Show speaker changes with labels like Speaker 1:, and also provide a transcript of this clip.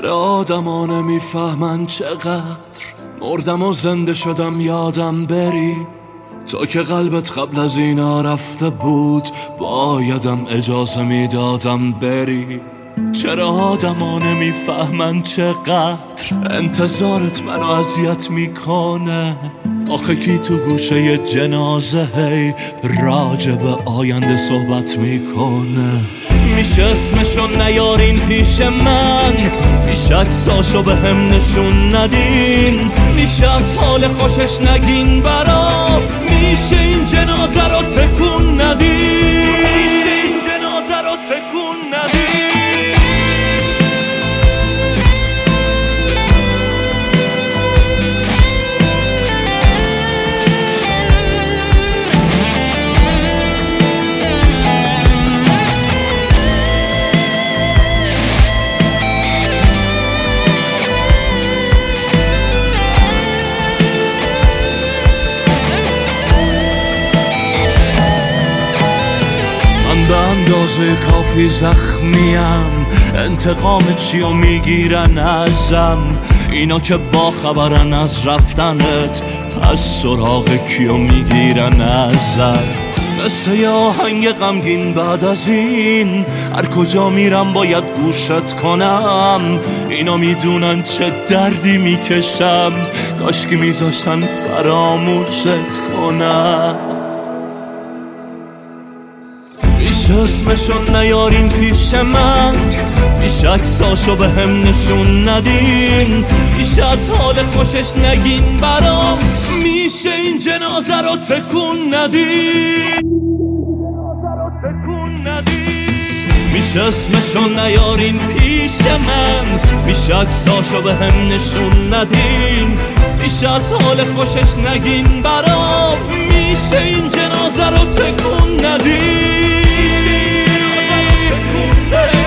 Speaker 1: چرا آدما نمیفهمن چقدر مردم و زنده شدم یادم بری. تو که قلبت قبل از اینا رفته بود بایدم اجازه میدادم بری. چرا آدما نمیفهمن چقدر انتظارت منو اذیت میکنه. آخه کی تو گوشه جنازه هی راجع به آینده صحبت میکنه. میشه اسمشو نیارین پیش من، بیش عکساشو به هم نشون ندین، میشه از حال خوشش نگین برام، میشه این جنازه رو تکون ندین، این جنازه رو تکون ندین. به اندازه کافی زخمیم، انتقام چیو میگیرن ازم اینا که با خبرن از رفتنت، پس سراغ کیو میگیرن ازم. مثل یه آهنگ غمگین بعد از این هر کجا میرم باید گوشت کنم. اینا میدونن چه دردی میکشم، کاشکی میذاشتن فراموشت کنم. بیش اسمشو نیارین پیش من، بیش عکساشو به هم نشون ندین، بیش از حال خوشش نگین برام، میشه این جنازه رو تکون ندین، میشه اسمشو نیارین پیش من، بیش عکساشو به هم نشون ندین، بیش از حال خوشش نگین برام، میشه این جنازه رو تکون ندین.